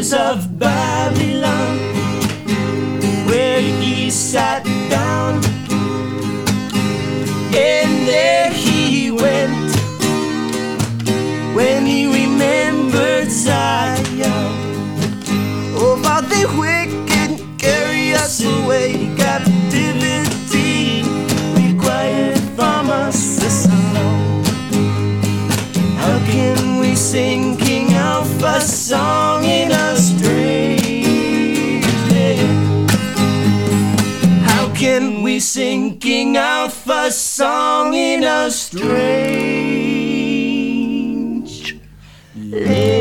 mountains of Babylon, where he sat down, and there he went when he remembered Zion. Oh, but the wicked carry us away, captivity required from us this alone. How can we sing King Alpha's song in a strange land? How can we sing King Alpha's song in a strange land?